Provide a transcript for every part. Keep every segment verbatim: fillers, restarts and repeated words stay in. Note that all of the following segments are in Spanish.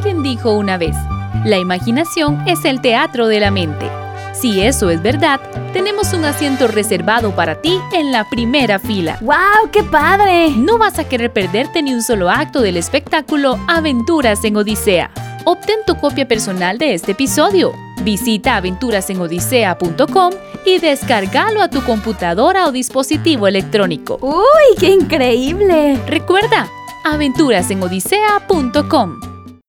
Alguien dijo una vez, la imaginación es el teatro de la mente. Si eso es verdad, tenemos un asiento reservado para ti en la primera fila. ¡Wow! ¡Qué padre! No vas a querer perderte ni un solo acto del espectáculo Aventuras en Odisea. Obtén tu copia personal de este episodio. Visita aventuras en odisea punto com y descárgalo a tu computadora o dispositivo electrónico. ¡Uy, qué increíble! Recuerda, aventuras en odisea punto com.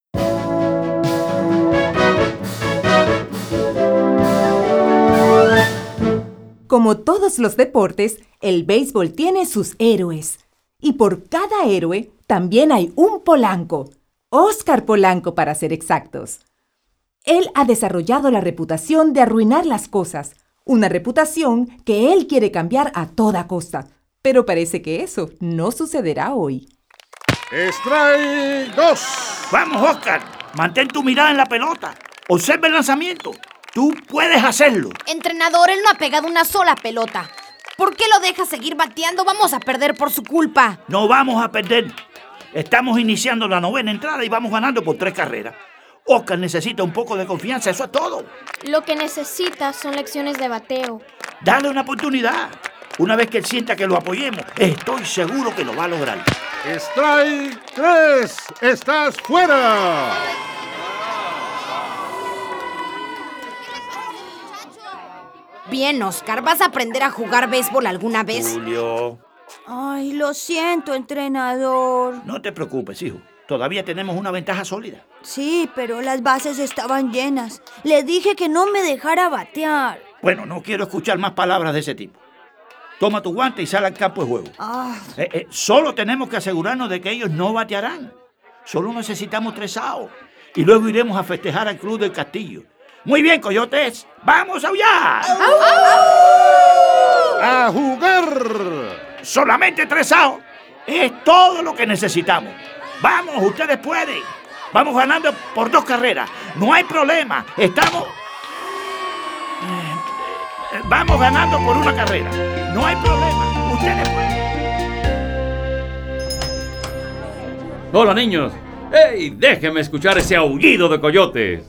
Como todos los deportes, el béisbol tiene sus héroes. Y por cada héroe, también hay un Polanco. Oscar Polanco, para ser exactos. Él ha desarrollado la reputación de arruinar las cosas. Una reputación que él quiere cambiar a toda costa. Pero parece que eso no sucederá hoy. ¡Strike dos! Vamos, Oscar. Mantén tu mirada en la pelota. Observa el lanzamiento. Tú puedes hacerlo. Entrenador, él no ha pegado una sola pelota. ¿Por qué lo deja seguir bateando? Vamos a perder por su culpa. No vamos a perder. Estamos iniciando la novena entrada y vamos ganando por tres carreras. Oscar necesita un poco de confianza, eso es todo. Lo que necesita son lecciones de bateo. Dale una oportunidad. Una vez que él sienta que lo apoyemos, estoy seguro que lo va a lograr. ¡Strike tres! ¡Estás fuera! Bien, Oscar, ¿vas a aprender a jugar béisbol alguna vez? Julio. Ay, lo siento, entrenador. No te preocupes, hijo. Todavía tenemos una ventaja sólida. Sí, pero las bases estaban llenas. Le dije que no me dejara batear. Bueno, no quiero escuchar más palabras de ese tipo. Toma tu guante y sal al campo de juego. Ah. Eh, eh, solo tenemos que asegurarnos de que ellos no batearán. Solo necesitamos tres outs. Y luego iremos a festejar al Club del Castillo. Muy bien, coyotes. ¡Vamos a aullar! ¡A jugar! Solamente tres outs. Es todo lo que necesitamos. Vamos, ustedes pueden. Vamos ganando por dos carreras. No hay problema. Estamos... Eh, vamos ganando por una carrera. No hay problema. Ustedes pueden. Hola, niños. ¡Ey! Déjenme escuchar ese aullido de coyotes.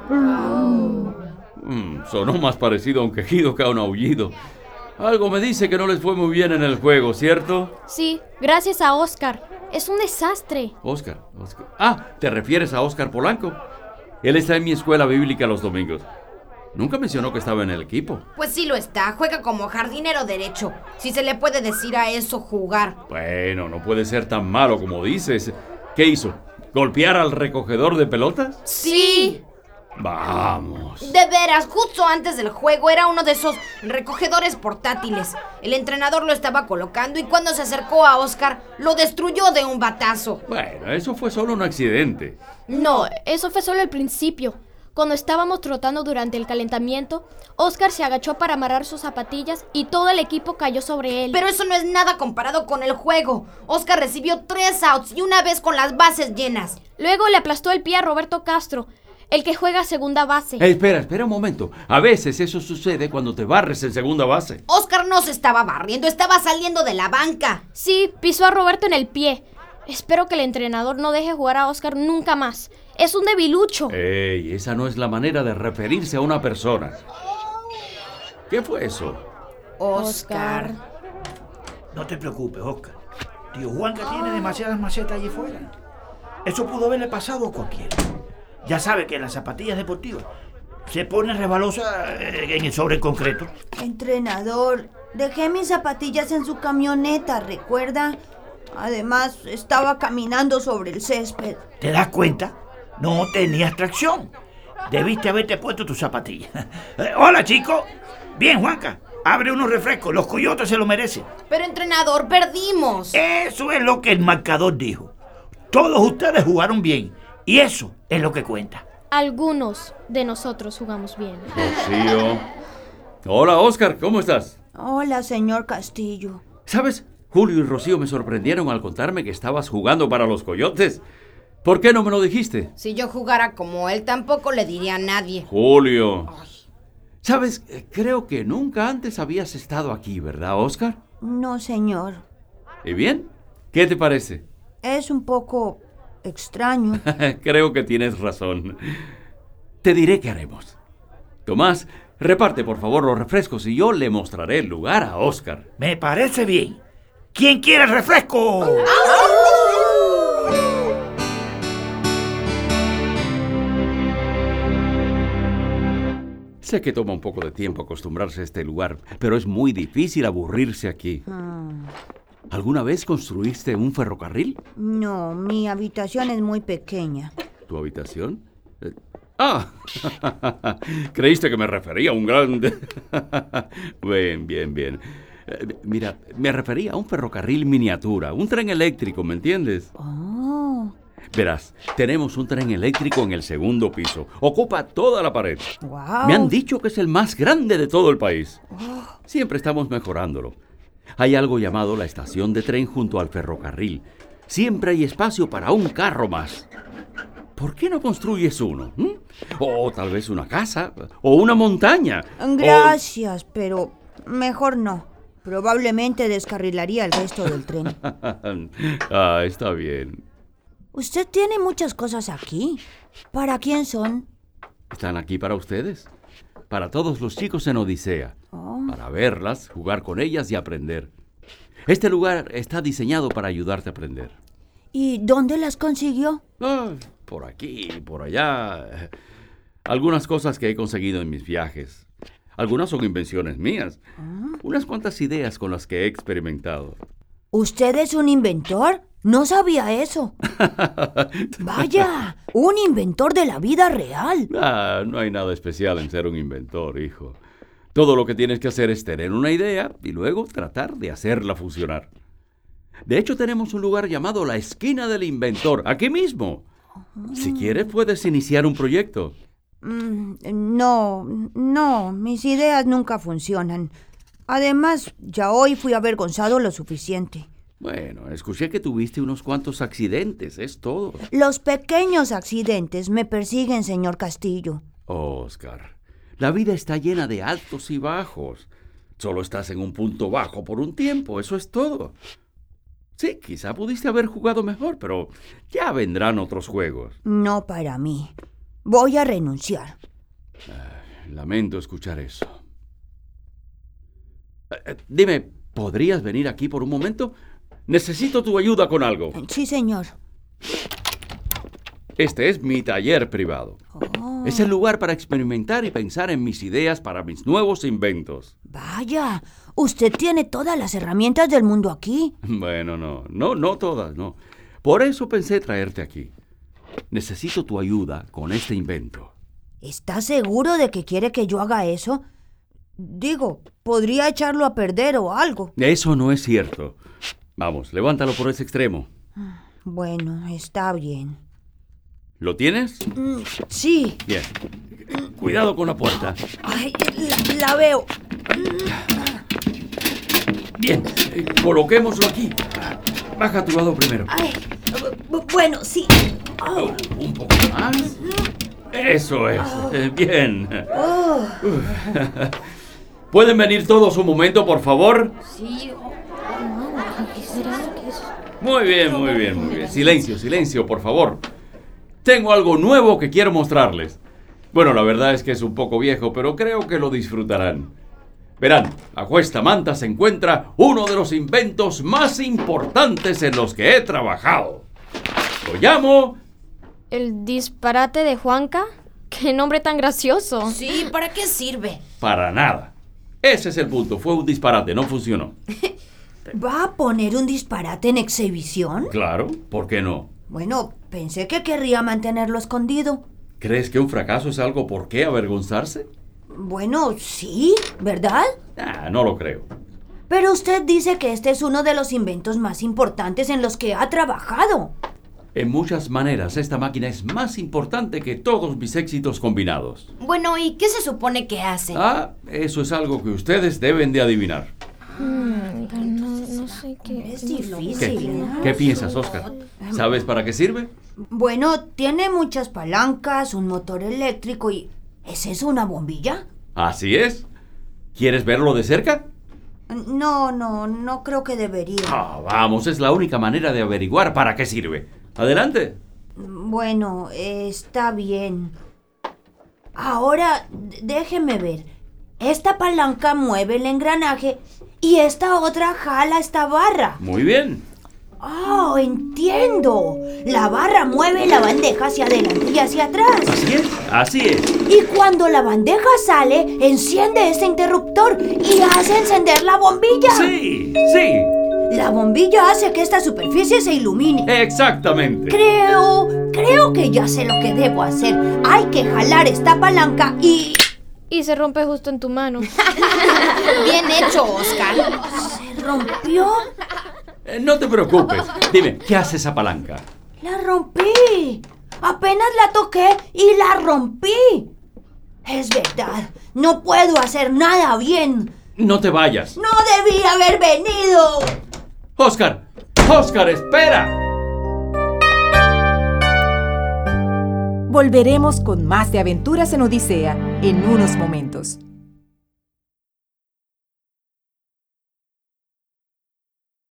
Mm, sonó más parecido a un quejido que a un aullido. Algo me dice que no les fue muy bien en el juego, ¿cierto? Sí, gracias a Oscar. Es un desastre. Oscar, Oscar. Ah, ¿te refieres a Oscar Polanco? Él está en mi escuela bíblica los domingos. Nunca mencionó que estaba en el equipo. Pues sí lo está, juega como jardinero derecho. Si se le puede decir a eso jugar. Bueno, no puede ser tan malo como dices. ¿Qué hizo? ¿Golpear al recogedor de pelotas? Sí. Vamos. De veras, justo antes del juego era uno de esos recogedores portátiles. El entrenador lo estaba colocando y cuando se acercó a Oscar, lo destruyó de un batazo. Bueno, eso fue solo un accidente. No, eso fue solo el principio. Cuando estábamos trotando durante el calentamiento, Oscar se agachó para amarrar sus zapatillas y todo el equipo cayó sobre él. Pero eso no es nada comparado con el juego. Oscar recibió tres outs y una vez con las bases llenas. Luego le aplastó el pie a Roberto Castro, el que juega a segunda base. Eh, espera, espera un momento. A veces eso sucede cuando te barres en segunda base. Oscar no se estaba barriendo, estaba saliendo de la banca. Sí, pisó a Roberto en el pie. Espero que el entrenador no deje jugar a Oscar nunca más. Es un debilucho. Ey, esa no es la manera de referirse a una persona. ¿Qué fue eso? Oscar. No te preocupes, Oscar. Tío Juanca tiene demasiadas macetas allí fuera. Eso pudo haberle pasado a cualquiera. Ya sabe que en las zapatillas deportivas se pone resbalosa en el sobre concreto. Entrenador, dejé mis zapatillas en su camioneta, ¿recuerda? Además, estaba caminando sobre el césped. ¿Te das cuenta? No tenías tracción. Debiste haberte puesto tus zapatillas. Eh, hola, chico. Bien, Juanca. Abre unos refrescos. Los coyotes se lo merecen. Pero, entrenador, perdimos. Eso es lo que el marcador dijo. Todos ustedes jugaron bien. Y eso es lo que cuenta. Algunos de nosotros jugamos bien. Rocío. Hola, Oscar. ¿Cómo estás? Hola, señor Castillo. ¿Sabes? Julio y Rocío me sorprendieron al contarme que estabas jugando para los coyotes. ¿Por qué no me lo dijiste? Si yo jugara como él, tampoco le diría a nadie. Julio. Ay. ¿Sabes? Creo que nunca antes habías estado aquí, ¿verdad, Oscar? No, señor. ¿Y bien? ¿Qué te parece? Es un poco extraño. Creo que tienes razón. Te diré qué haremos. Tomás, reparte por favor los refrescos y yo le mostraré el lugar a Oscar. Me parece bien. ¿Quién quiere refresco? Sé que toma un poco de tiempo acostumbrarse a este lugar, pero es muy difícil aburrirse aquí. ¿Alguna vez construiste un ferrocarril? No, mi habitación es muy pequeña. ¿Tu habitación? Eh, ¡Ah! Creíste que me refería a un grande... Bien, bien, bien. Eh, mira, me refería a un ferrocarril miniatura, un tren eléctrico, ¿me entiendes? Oh. Verás, tenemos un tren eléctrico en el segundo piso. Ocupa toda la pared. Wow. Me han dicho que es el más grande de todo el país. Siempre estamos mejorándolo. Hay algo llamado la estación de tren junto al ferrocarril. Siempre hay espacio para un carro más. ¿Por qué no construyes uno? ¿Mm? O tal vez una casa, o una montaña. Gracias, o... pero mejor no. Probablemente descarrilaría el resto del tren. Ah, está bien. Usted tiene muchas cosas aquí. ¿Para quién son? Están aquí para ustedes. Para todos los chicos en Odisea. Oh. Para verlas, jugar con ellas y aprender. Este lugar está diseñado para ayudarte a aprender. ¿Y dónde las consiguió? Ah, por aquí, por allá. Algunas cosas que he conseguido en mis viajes. Algunas son invenciones mías. Ah. Unas cuantas ideas con las que he experimentado. ¿Usted es un inventor? No sabía eso. Vaya, un inventor de la vida real. Ah, no hay nada especial en ser un inventor, hijo. Todo lo que tienes que hacer es tener una idea y luego tratar de hacerla funcionar. De hecho, tenemos un lugar llamado la Esquina del Inventor, aquí mismo. Si quieres, puedes iniciar un proyecto. Mm, no, no, mis ideas nunca funcionan. Además, ya hoy fui avergonzado lo suficiente. Bueno, escuché que tuviste unos cuantos accidentes, es todo. Los pequeños accidentes me persiguen, señor Castillo. Oscar, la vida está llena de altos y bajos. Solo estás en un punto bajo por un tiempo, eso es todo. Sí, quizá pudiste haber jugado mejor, pero ya vendrán otros juegos. No para mí. Voy a renunciar. Uh, lamento escuchar eso. Uh, uh, dime, ¿podrías venir aquí por un momento? Necesito tu ayuda con algo. Sí, señor. Este es mi taller privado. Oh. Es el lugar para experimentar y pensar en mis ideas para mis nuevos inventos. Vaya, usted tiene todas las herramientas del mundo aquí. Bueno, no, no, no todas, no. Por eso pensé traerte aquí. Necesito tu ayuda con este invento. ¿Está seguro de que quiere que yo haga eso? Digo, podría echarlo a perder o algo. Eso no es cierto. Vamos, levántalo por ese extremo. Bueno, está bien. ¿Lo tienes? Mm, sí. Bien. Cuidado con la puerta. Ay, la, la veo. Bien, eh, coloquémoslo aquí. Baja tu lado primero. Ay, bueno, sí. Oh, un poco más. Eso es. Oh. Eh, bien. Oh. ¿Pueden venir todos un momento, por favor? Sí. Muy bien, muy bien, muy bien. Silencio, silencio, por favor. Tengo algo nuevo que quiero mostrarles. Bueno, la verdad es que es un poco viejo, pero creo que lo disfrutarán. Verán, bajo esta manta se encuentra uno de los inventos más importantes en los que he trabajado. Lo llamo... ¿El disparate de Juanca? ¡Qué nombre tan gracioso! Sí, ¿para qué sirve? Para nada. Ese es el punto. Fue un disparate, no funcionó. ¿Va a poner un disparate en exhibición? Claro, ¿por qué no? Bueno, pensé que querría mantenerlo escondido. ¿Crees que un fracaso es algo por qué avergonzarse? Bueno, sí, ¿verdad? Ah, no lo creo. Pero usted dice que este es uno de los inventos más importantes en los que ha trabajado. En muchas maneras, esta máquina es más importante que todos mis éxitos combinados. Bueno, ¿y qué se supone que hace? Ah, eso es algo que ustedes deben de adivinar. Hmm, no, no sé qué. Es ¿Qué? difícil. ¿No? ¿Qué piensas, Oscar? ¿Sabes para qué sirve? Bueno, tiene muchas palancas, un motor eléctrico y... ¿Es eso una bombilla? Así es. ¿Quieres verlo de cerca? No, no, no creo que debería. Ah, vamos, es la única manera de averiguar para qué sirve. Adelante. Bueno, está bien. Ahora, d- déjeme ver. Esta palanca mueve el engranaje y esta otra jala esta barra. Muy bien. ¡Oh, entiendo! La barra mueve la bandeja hacia adelante y hacia atrás. Así es, así es. Y cuando la bandeja sale, enciende ese interruptor y hace encender la bombilla. Sí, sí, La bombilla hace que esta superficie se ilumine. exactamente. Creo, creo que ya sé lo que debo hacer. Hay que jalar esta palanca y... Y se rompe justo en tu mano. Bien hecho, Oscar. ¿Se rompió? Eh, no te preocupes. Dime, ¿qué hace esa palanca? La rompí. Apenas la toqué y la rompí. Es verdad, no puedo hacer nada bien. No te vayas. ¡No debí haber venido! Oscar, Oscar, espera. Volveremos con más de Aventuras en Odisea en unos momentos.